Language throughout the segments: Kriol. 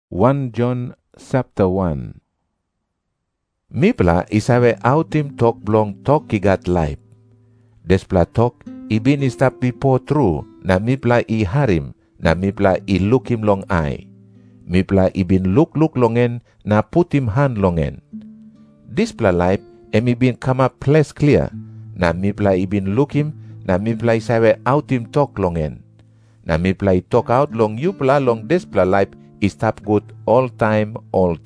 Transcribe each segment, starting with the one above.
1 John chapter 1. Mipla isawe autim tok blong tok kigat life. Despla tok ibin istap bipo true na mipla I harim na mipla I lukim long ai. Mipla ibin luk longen na putim han longen. Displa life emi bin kama place clear na mipla ibin lukim na mipla isawe autim tok longen. Na mipla I talk out long yupla long despla life istap good all time.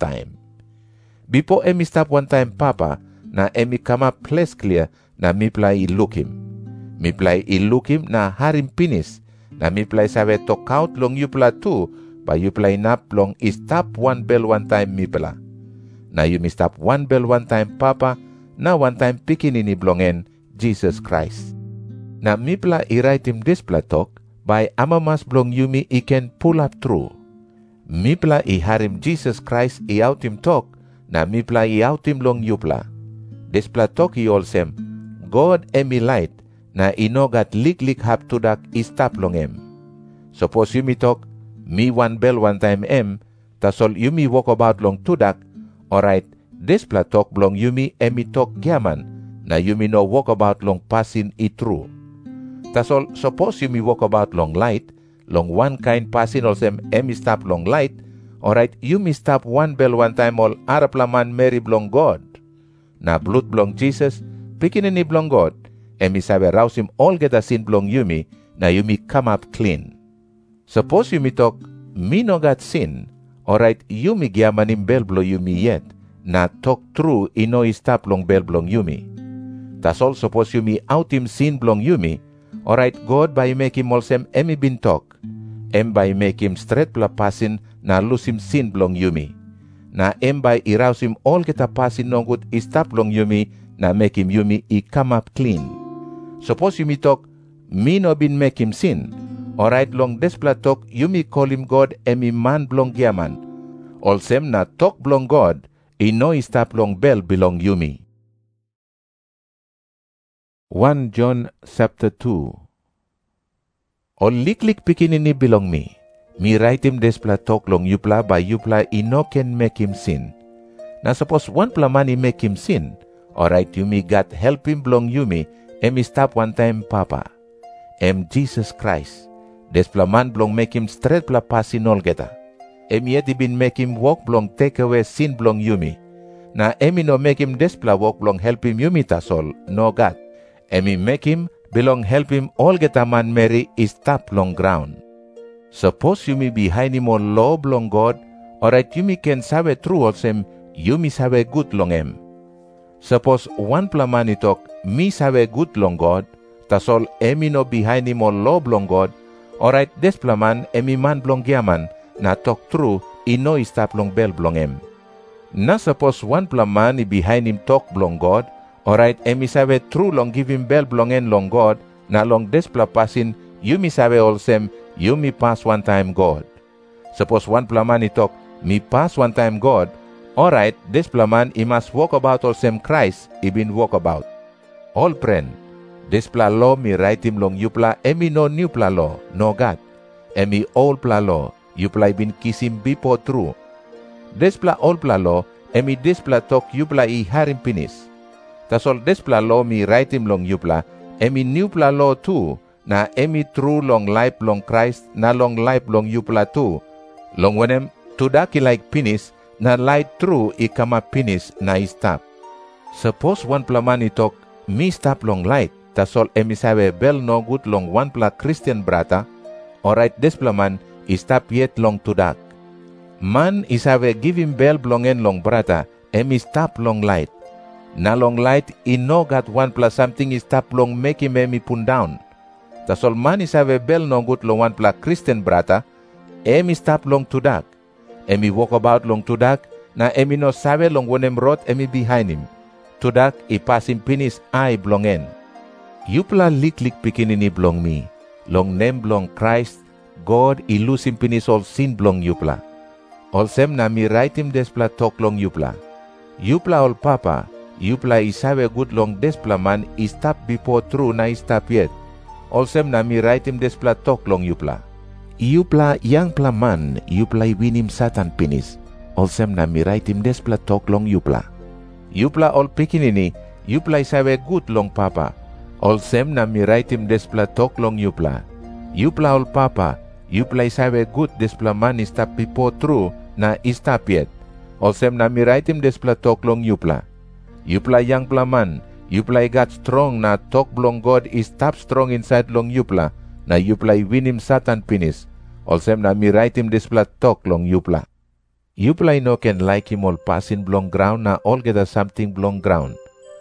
Bipo emi stap one time papa na emi kama place clear na mipla I lukim. Mipla I lukim na harim pinis na mipla isawe talk out long yupla too ba yupla inap long istap one bell one time mipla. Na yumi stap one bell one time papa na one time pikinini blongen Jesus Christ. Na mipla I write him despla talk by amamas blong yumi I can pull up through. Mipla I harim Jesus Christ I out him talk, na mipla I out him long yupla. Despla talk I olsem, God emi light, na inogat lik hap tudak I stap long em. Suppose yumi talk, me one bell one time em, tasol yumi walk about long tudak, alright, despla talk blong yumi emi talk giaman, na yumi no walk about long passing I true. Tasol suppose yumi walk about long light, long one kind passing olsem emi stop long light, alright, yumi stop one bell one time all araplaman Mary blong God. Na blood blong Jesus, pikinini blong God, emi sabe rouse him all get a sin blong yumi, na yumi come up clean. Suppose yumi talk, me no got sin, alright, yumi giamanim bell blo yumi yet, na talk true ino stop long bell blong yumi. Tasol suppose yumi out him sin blong yumi, alright, God by make him olsem emi bin talk. Em by make him straight pla passing na lose him sin blong yumi. Na em by irouse him all get a passing no good I stop long yumi na make him yumi I come up clean. Suppose yumi talk, me no bin make him sin. Alright, long despla talk yumi call him God emi man blong giaman. Olsem na talk blong God, I no I stop long bell belong yumi. 1 John chapter 2. All lik pikinini belong me. Me write him despla talk long yupla by yupla I no can make him sin. Na suppose one plamani make him sin. Alright, yumi got help him belong yumi. Emi stop one time papa. Em Jesus Christ. Despla man belong make him straight pla passin all geta. Emi yet bin make him walk belong take away sin belong yumi. Na emi no make him despla walk belong help him yumi tasol. No God. Emi make him belong help him all get a man Mary is tap long ground. Suppose yumi behind him all law long God, alright yumi can sabe true olsem yumi sabe good long em. Suppose one plamani talk me sabe good long God, tasol emi no behind him all law long God, alright des plaman emi man blong giaman na talk true I no is tap long bell blong em. Na suppose one plamani behind him talk blong God, alright, emi sabe true long give him bell blongen long God, na long despla passing, yumi sabe olsem, yumi pass one time God. Suppose one plamani talk, me pass one time God, alright, despla man he must walk about olsem Christ, he been walk about. All friend, despla law me write him long yupla, emi no new pla law, no God. Emi all pla law, yupla been kiss him bipo true. Despla all pla law, emi despla talk yupla I harim pinis. Tasol despla law mi write him long yupla, emi new pla law too, na emi true long life long Christ, na long life long yupla too. Long wenem, tudaki like pinis, na light true I kama pinis na I stop. Suppose one plamani talk, me stop long light, tasol emi sabe bell no good long one pla Christian brata, alright despla man, I stop yet long tudak. Man isabe give him bell blongen long brata, emi stop long light. Na long light, I no got one plus something is tap long make him emi pun down. Tasol man is have a bell no good long one plus Christian brata, emi stop long tudak. Emi walk about long tudak, na emi no sabe long when em rot emi behind him. Tudak I pass him pinis eye blongen. Yupla lik pikinini blong me, long name blong Christ, God I lose him pinis all sin blong yupla. Olsem na mi write him despla talk long yupla. Yupla all papa, yupla I sabe good long despla man I stop before true na I stop yet. Olsem na mi write him despla talk long yupla. Yupla yang plaman, yupla winim Satan pinis. Olsem na miraitim despla tok long yupla. Yupla ol pikinini, yupla isawe good long papa. Olsem na miraitim despla tok long yupla. Yupla ol papa, yupla isawe good despla man istap pipo true na istap yet. Olsem na miraitim despla tok long yupla. Yupla yang plaman, yupla got strong na tok blong God istap strong inside long yupla. Na yupla winim Satan pinis. Olsem na miraitim despla tok long yupla. Yupla no can like him all passing blong ground na all get something blong ground.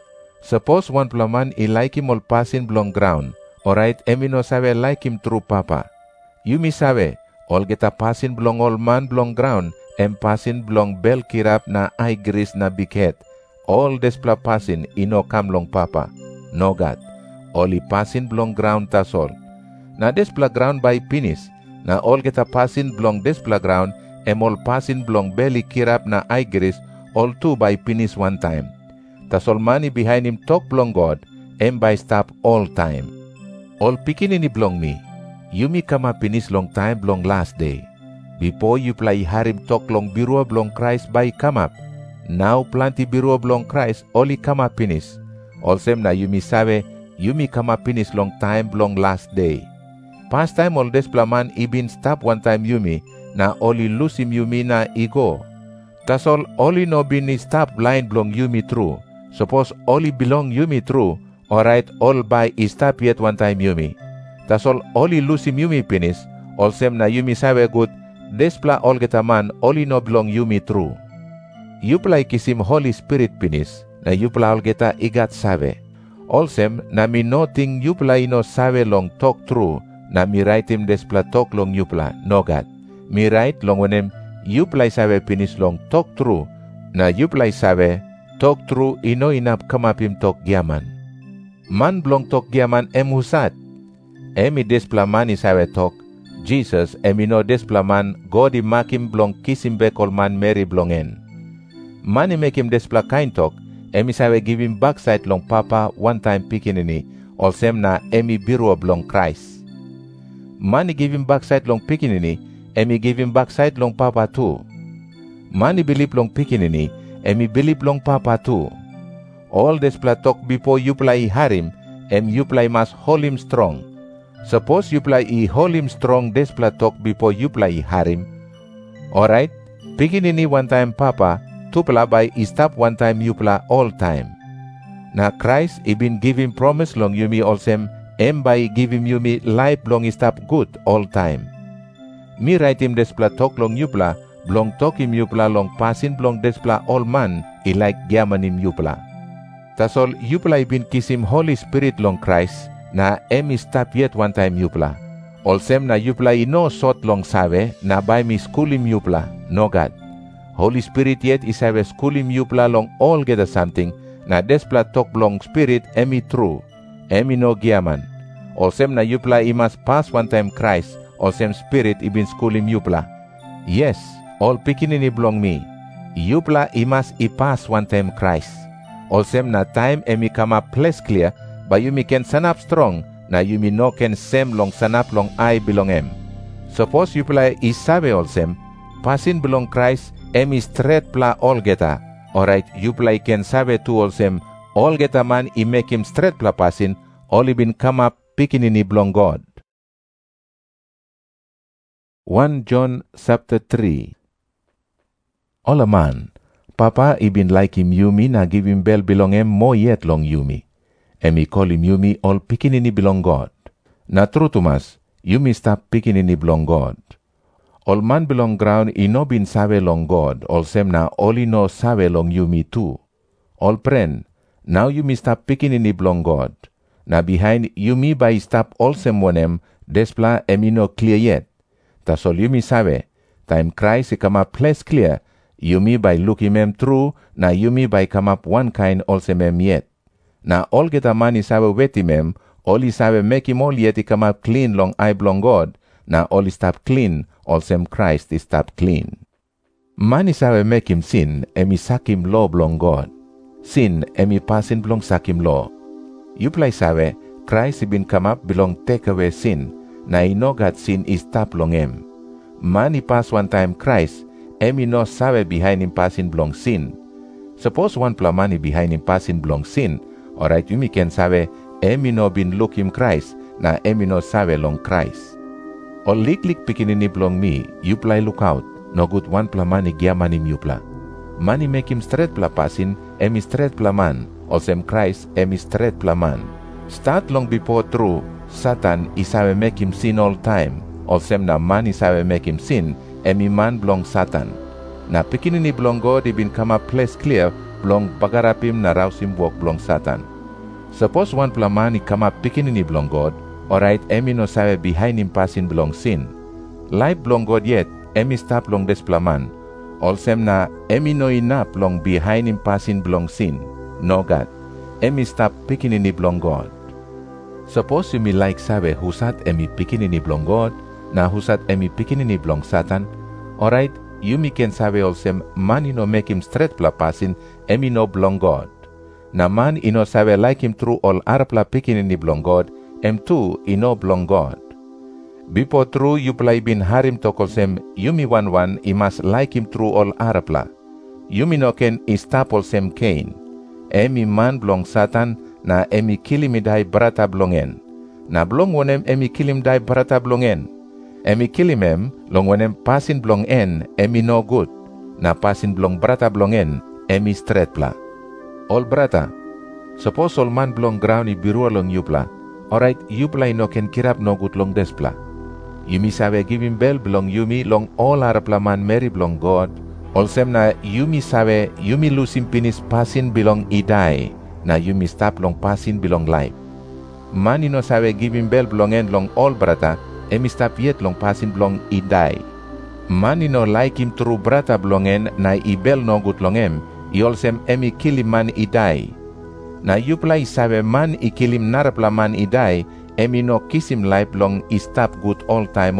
Suppose one plaman I like him all passing blong ground. Alright, emi no sabe like him true papa. Yumi sabe, all get a passing blong all man blong ground, and passing blong bel kirap na eye grease na big head. All despla passing ino kam long papa. No God. Only passing blong ground tas all. Na despla ground by pinis. Na all get a passing blong despla ground, and all passing blong belly kirap na eye grease, all two by pinis one time. Tas all money behind him talk blong God, and by stop all time. All pikinini blong me. Yumi kama pinis long time blong last day. Before you play harim talk long birua blong Christ by come up. Now plenty birua blong Christ only come up pinis. Olsem na yumi sabe, yumi kama pinis long time blong last day. Past time all despla man ibin stop one time yumi, na only lose him yumi na ego. Tas all only no bin stop blind blong yumi true. Suppose only belong yumi true. Alright, all by stop yet one time yumi. Tas all only lose him yumi pinis. Olsem na yumi sabe good. Despla all get a man only no belong yumi true. Yupla kisim Holy Spirit pinis. Na yupla all get a igat sabe. Olsem na mi no ting yupla ino sabe long talk true. Na mi write him despla talk long yupla. No God. Mi write long wenem yupla sabe pinis long talk true. Na yupla sabe talk true ino inap kamap him talk giaman. Man blong talk giaman em husat. Emi despla man isabe talk. Jesus emi no despla man God I mak him blong kiss him back all man Mary blongen. Man I make him despla kind talk. Emi sabe give him backside long papa one time pikinini. Olsem na emi biru blong Christ. Man I give him backside long pikinini. Emi give him backside long papa too. Man I believe long pikinini. Emi believe long papa too. All despla talk before you play harim. Em you play must hold him strong. Suppose you play hold him strong despla talk before you play harim. Alright, pikinini one time papa, tupla by stop one time you play all time. Na Christ ibin give him promise long yumi olsem, em by give him yumi life long stop good all time. Mi write him despla talk long yupla, blong talk him yupla long passing blong despla all man, I like giaman him yupla. Tas all yupla ibin kiss him Holy Spirit long Christ, na emi stop yet one time yupla. Olsem na yupla ino sot long sabe, na by mi school him yupla, no God. Holy Spirit yet isabe school him yupla long all get a something, na despla talk blong spirit emi true, emi no giaman. Olsem na yupla I must pass one time Christ, olsem spirit ibin school him yupla. Yes, all pikinini blong me. Yupla I must I pass one time Christ. Olsem na time emi kama place clear, but yumi can sanap strong, na yumi no can sem long sanap long I belong em. Suppose yupla I sabe olsem, passing belong Christ, emi straight pla all geta. Alright, yupla I can sabe tu olsem, all geta man I make him straight pla passing, all ibin come up pikinini belong God. 1 John chapter 3. All a man, papa ibin like him yumi na give him bell belong em mo yet long yumi. Emi call him yumi all pikinini belong God. Na true to mas, yumi stop pikinini belong God. All man belong ground I no bin sabe long God, all sem na all I no sabe long yumi too. All friend, now yumi stop pikinini belong God. Na behind yumi by stop all sem wonem, despla emi no clear yet. Tas all yumi sabe, time Christ I come up place clear, yumi by look him em true, na yumi by come up one kind also em yet. Na all get a man I sabe wet him em, all I sabe make him all yet I come up clean long I belong God, na all I stop clean, also Christ I stop clean. Man I sabe make him sin, emi sak him law belong God. Sin emi passing belong sak him law. You play sabe, Christ I been come up belong take away sin, na ino gat sin is tap long em. Man I pass one time Christ, emi no sabe behind him passing blong sin. Suppose one pla man I behind him passing blong sin, alright yumi can sabe emi no bin look him Christ, na emi no sabe long Christ. O lik pikinini blong mi, you play look out, no good one pla man I giaman him you pla. Man I make him straight pla passing, emi straight pla man, olsem Christ emi straight pla man. Start long before true, Satan I sabe make him sin all time, olsem na man I sabe make him sin, emi man blong Satan. Na pikinini blong God I bin kama place clear, blong bagarapim na rausim walk blong Satan. Suppose one pla man I kama pikinini blong God, alright emi no sabe behind him passing blong sin. Life blong God yet, emi stop long des pla man, olsem na emi no inap long behind him passing blong sin. No God, emi stop pikinini blong God. Suppose you me like sabe husat emi pikinini blong God, na husat emi pikinini blong Satan, alright, you me can sabe olsem man ino make him straight pla passing, emi no blong God. Na man ino sabe like him through all arpla pikinini blong God, em tu ino blong God. Before true you play bin harim tokolsem, you me one I must like him through all arpla. You me no ken istap olsem Cain. Emi man blong Satan, na emi kilim idai brata blongen. Na blong wonem emi kilim dai brata blongen. Emi kilimem long wonem pasin blong en emi no good. Na pasin blong brata blongen emi straight pla. All brata, suppose all man blong ground I biru long you pla. Alright, you pla no ken kirap no good long des pla. You mi sabe give him bell blong you mi long all arapla man Mary blong God. Olsem na you mi sabe you mi lose him pinis pasin belong I die. Na you mi stop long pasin belong life. Man no sabe give him bell blong en long all brata, emi stop yet long pasin blong I die. Man no like him through brata blong en na I bell no good long em, I olsem emi kill him man I die. Na you play sabe man I kill him narapla man I die, emi no kiss him life long I stop good all time.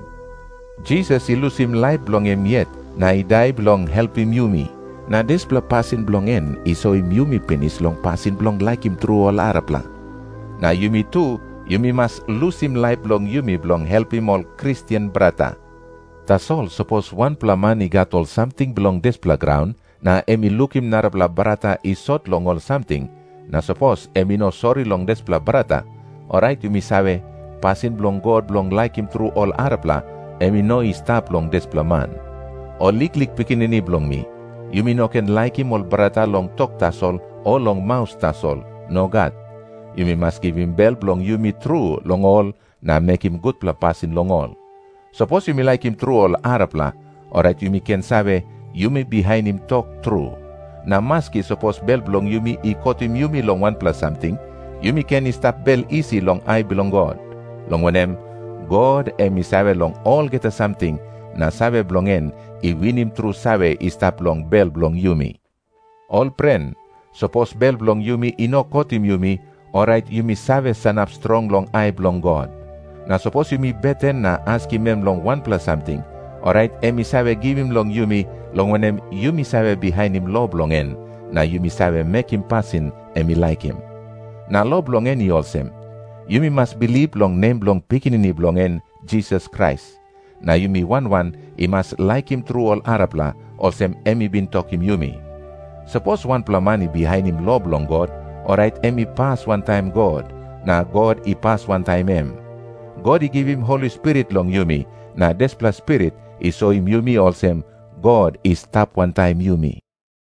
Jesus I lose him life blong em yet, na I die blong help him you me. Na des pla pasin blong en, I saw him you me penis long pasin blong like him through all arapla. Na you me too, you me must lose him life blong you me blong help him all Christian brata. Tas all suppose one pla man I got all something belong des pla ground, na emi look him narapla brata I sot long all something, na suppose emi no sorry long des pla brata, alright you me sabe, pasin blong God blong like him through all arapla, emi no I stop long des pla man. O lik pikinini blong mi, you me no can like him all brata long talk tasol, o long mouse tasol, no God. You me must give him bell blong you me true long all, na make him good pla pasin long all. Suppose you me like him through all arapla, alright you me can sabe, you me behind him talk true. Na maski suppose bell blong you me I caught him you me long one plus something, you me can stop bell easy long I belong God. Long wanem, God emi sabe long all get a something, na sabe blong en, I win him through sabe I stop long bell blong you me. All pren, suppose bell blong you me I no caught him you me, alright you me sabe stand up strong long I belong God. Na suppose you me beten na ask him long one plus something, alright emi sabe give him long you me, long when you me sabe behind him law blong en, na you me sabe make him passing emi like him. Na law blong en I olsem, you me must believe long name blong pikinini blong en Jesus Christ. Na you me one I must like him through all arapla, olsem emi bin talk him you me. Suppose one pla man I behind him law blong God, alright emi pass one time God, na God I pass one time em. God I give him Holy Spirit long you me, na des plus Spirit I saw him you me olsem, God is stop one time you me.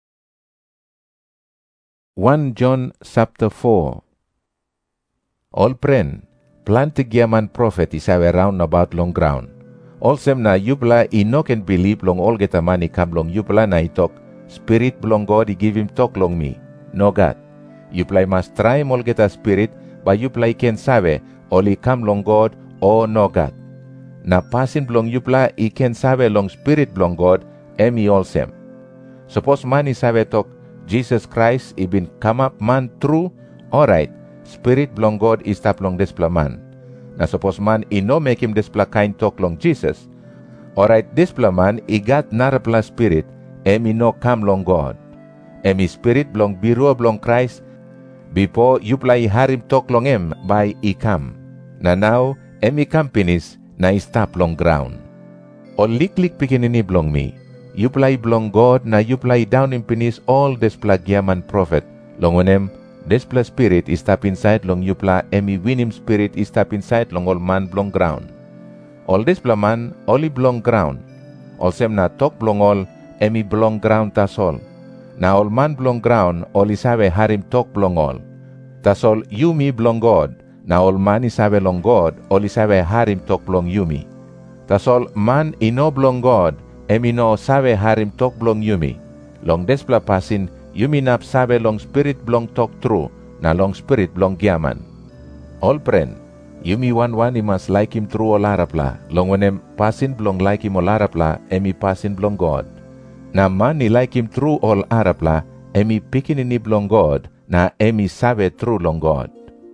1 John chapter 4. All pren, plantig yaman prophet is have round about long ground. Olsem na yupla I no can believe long all get a money come long yupla na I talk, Spirit belong God I give him talk long me. No God. Yupla must try him all get a spirit, but yupla can sabe, only come long God or no God. Na passing belong yupla I can sabe long Spirit belong God, emi olsem. Suppose man I sabe talk, Jesus Christ I been come up man true, alright, Spirit belong God I stop long despla man. Na suppose man I no make him despla kind talk long Jesus, alright despla man I got narapla Spirit, emi no come long God. Emi Spirit belong biru belong Christ, before yupla I harim talk long em by I come. Na now, emi kampinis na istap long ground. O liklik pikinini blong mi, yuplay blong God na yuplay down impinis all despla gyaman prophet, long onem, despla spirit istap inside long yupla emi winim spirit istap inside long all man blong ground. All despla man, oli blong ground. All sem na tok blong all, emi blong ground tasol. Na all man blong ground, all isabe harim tok blong all. Tasol yumi blong God, na all man isabe long God, all isabe harim tok blong yumi. Tasol man ino blong God, emi no sabe harim tok blong yumi. Long despla pasin, yumi nap sabe long spirit blong tok true, na long spirit blong gyaman. All friend, yumi wan imas like him true all arapla, long wenem pasin blong like him all arapla, emi pasin blong God. Na man ni like him true all arapla, emi pikinini blong God, na emi sabe true long God.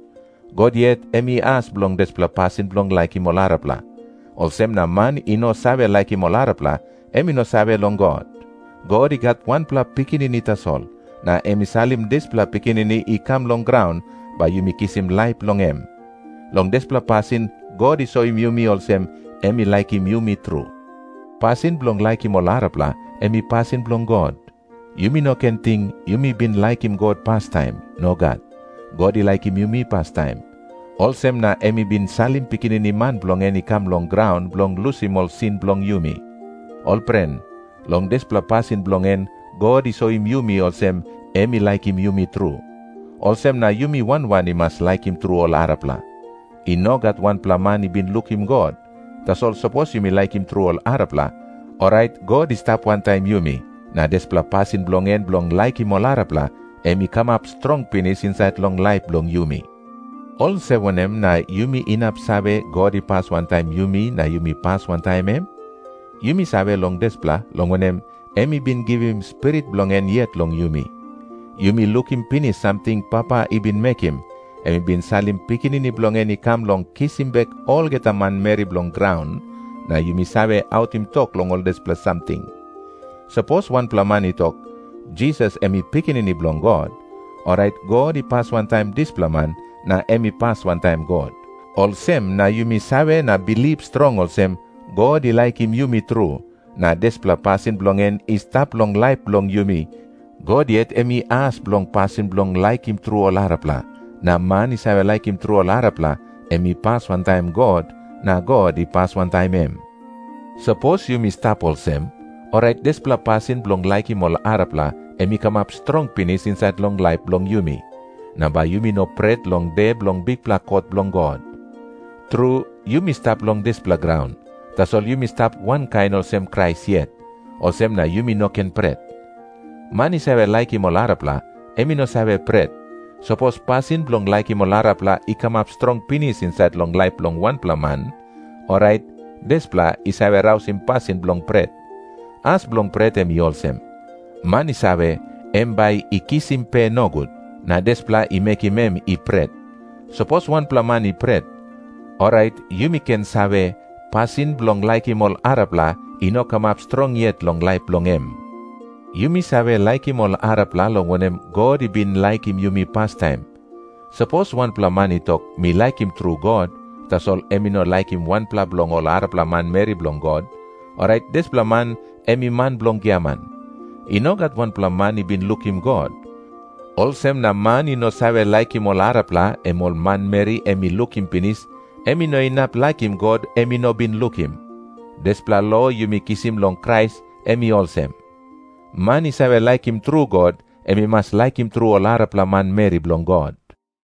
God yet emi as blong despla pasin blong like him all arapla. Olsem na man ino sabe like him all arapla, emi no sabe long God. God igat one pla pikinini tasol, na emi salim despla pikinini ikam long ground, ba yumi kisim life long em. Long despla pasin, God iso im yumi olsem, emi like him yumi true. Pasin blong like him all arapla, emi pasin blong God. Yumi no ken ting, yumi bin like him God past time, no God. God I like him yumi past time. Olsem na emi bin salim pikinini man blong eni kam long ground blong lusim ol sin blong yumi. Ol pren, long despla pasin blong en, God iso im yumi olsem, emi like him yumi true. Olsem na yumi wan imas like him true ol arapla. Inogat wan pla man I bin look him God. Tasol suppose yumi like him true ol arapla. Alright, God is tap one time yumi. Na despla pasin blong en blong like him ol arapla, emi come up strong penis inside long life blong yumi. All sevenem na yumi inap sabe God I pass one time yumi na yumi pass one time em. Yumi sabe long despla, long wenem, emi bin give him spirit blong en yet long yumi. Yumi look him finish something papa I bin make him. Emi bin salim pikinini blong en I come long kiss him back all get a man Mary blong ground. Na yumi sabe out him talk long all despla something. Suppose one plamani talk, Jesus emi pikinini blong God. Alright, God I pass one time despla man, na emi pass one time God. Olsem na yumi sabe na believe strong olsem, God I like him yumi true. Na despla pasin blong en is tap long life blong yumi. God yet emi as blong pasin blong like him true all arapla. Na man I sabe like him true all arapla, emi pass one time God, na God I pass one time em. Suppose yumi stop olsem, alright despla pasin blong like him all arapla, emi come up strong penis inside long life blong yumi. Na ba yumi no pret long de blong big pla kot blong God. True, yumi stop long despla ground. Tasol yumi stop one kind olsem Christ yet. Olsem na yumi no ken pret. Mani sabe like him all arapla, emi no sabe pret. Suppose pasin blong like him all arapla, I come up strong penis inside long life blong one pla man. Alright, despla I sabe raus him pasin blong pret. As blong pret emi olsem. Mani sabe, embay I kiss him pe no good. Na despla I make him em I pret. Suppose one pla man I pret. Alright, yumi ken sabe, pasin blong like him all arapla, I no come up strong yet long life blong em. Yumi sabe like him all arapla long wenem God I bin like him yumi past time. Suppose one pla man I talk, me like him through God, tasol emi no like him one pla blong all arapla man Mary blong God. Alright, despla man, emi man blong gyaman. I no gat one pla man I bin look him God. Olsem na man I no sabe like him all arapla, em all man Mary emi look him pinis, emi no inap like him God, emi no bin look him. Despla lo yumi kiss him long Christ, emi olsem. Man I sabe like him true God, emi mas like him true all arapla man Mary blong God.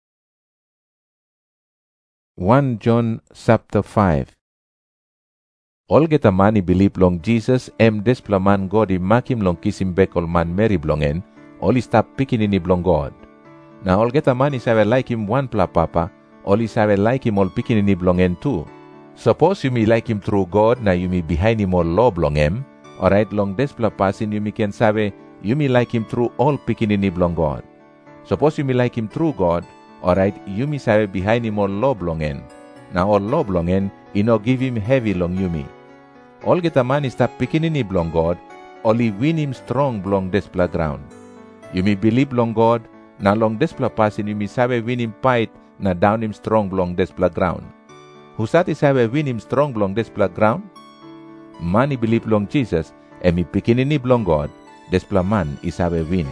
1 John chapter 5. All get a man I believe long Jesus, em despla man God I make him long kiss him back all man Mary blong en, all I stop pikinini blong God. Na all get a man I sabe like him one pla papa, all I sabe like him all pikinini blong en too. Suppose you me like him through God, na you me behind him all law blong em. Alright, long despla pasin you me can sabe, you me like him through all pikinini blong God. Suppose you me like him through God, alright, you me sabe behind him all law blong en. Na all law blong en, you no give him heavy long you me. All get a man is tap pikinini blong God, only win him strong blong despla ground. You me believe long God, na long despla pasin you me sabe win him fight, na down him strong blong despla ground. Husati sabe win him strong blong despla ground? Man I believe long Jesus, emi pikinini blong God, despla man I sabe win.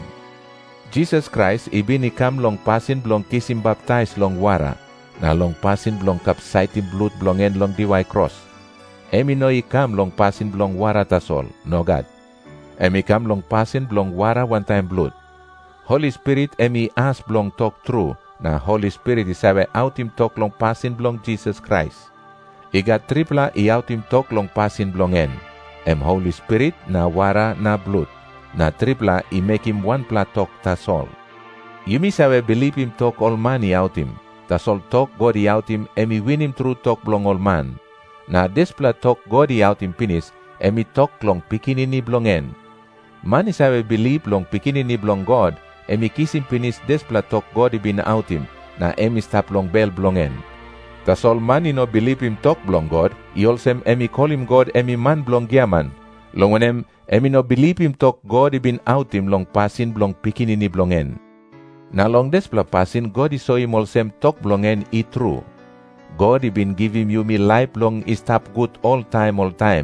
Jesus Christ ibini kam long pasin blong kisim baptize long wara, na long pasin blong kapsaitim blood blong en long diway cross. Emi no I kam long pasin blong wara tasol, no God. Emi kam long pasin blong wara one time blood. Holy Spirit emi as blong talk true, na Holy Spirit I sabe outim talk long pasin blong Jesus Christ. Iga tripla I outim talk long pasin blong en. Holy Spirit na wara na blood. Na tripla I make him one pla talk tasol. Yumi sabe believe him talk all man I outim. Tasol talk God I outim emi win him through talk blong all man. Na despla talk God I outim pinis emi talk long pikinini blong en. Man I sabe believe long pikinini blong God emi kisim pinis despla talk God I bin outim na emi stap long bel blong en. Tasol man I no believe him talk blong God I olsem emi call him God emi man blong giaman. Longonem emi no believe him talk God I bin outim long pasin blong pikinini blong en. Na long despla pasin God I so him olsem talk blong en I true. God I bin give him yumi life long I stap good all time.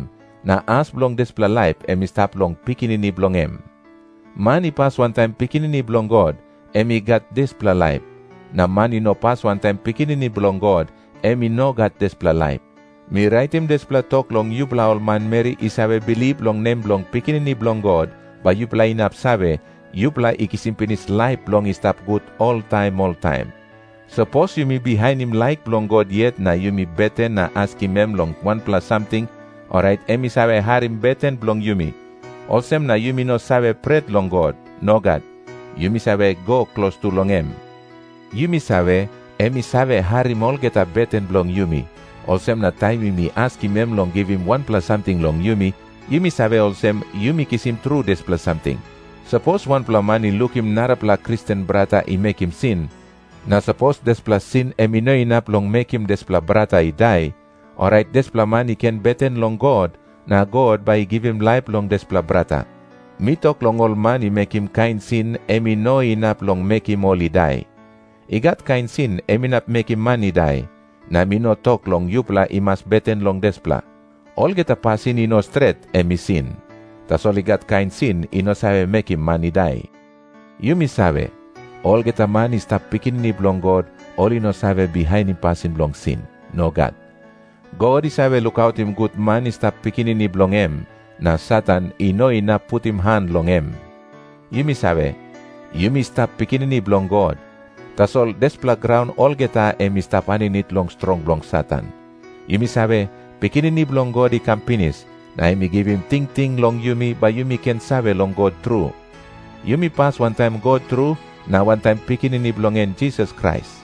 Na as blong despla life emi stap long pikinini blong em. Man I pass one time pikinini blong God emi got despla life. Na man I no pass one time pikinini blong God emi no got despla life. Mi write him despla talk long yupla all man Mary I sabe believe long name blong pikinini blong God ba yupla inap sabe yupla ikisimpinis life long I stap good all time. Suppose you me behind him like blong God yet na you me better na ask him long 1 plus something. Alright, emi sabe harim beten blong yumi. Olsem na yumi no sabe pret long God, no God. Yumi sabe go close to long em. Yumi sabe, emi sabe harim olgeta beten blong yumi. Olsem na time yumi ask him long give him 1 plus something long yumi. Yumi sabe olsem yumi kiss him through this plus something. Suppose 1 plus money look him narapla Christian brata I make him sin. Na suppose des plus sin emi no inap long make him des plus brata I die. Alright, despla man I can beten long God, na God by give him life long despla brata. Me talk long all man I make him kind sin, emi no inap long make him all I die. I got kind sin, emi nap make him man I die. Na me no talk long yupla I must beten long despla. All get a pasin I no straight, emi sin. Tas all I got kind sin, I no sabe make him man I die. You me sabe, all get a man I stop picking ni blong God, all I no sabe behind him passing long sin, no God. God I sabe look out him good man I stop picking ni blong em, na Satan I no ina put him hand long em. You me sabe, you me stop picking ni blong God. Tas all despla ground all geta emi stop anin it long strong blong Satan. You me sabe, picking ni blong God I campinis, na emi give him ting long you me, but you me can sabe long God true. You me pass one time God true, na one time picking ni blong en Jesus Christ.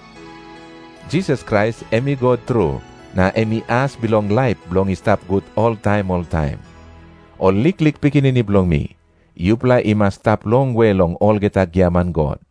Jesus Christ emi God true. Na emi as belong life belong stop good all time. All lik pikinini belong me. Yupla I must stop long way long all geta giaman God.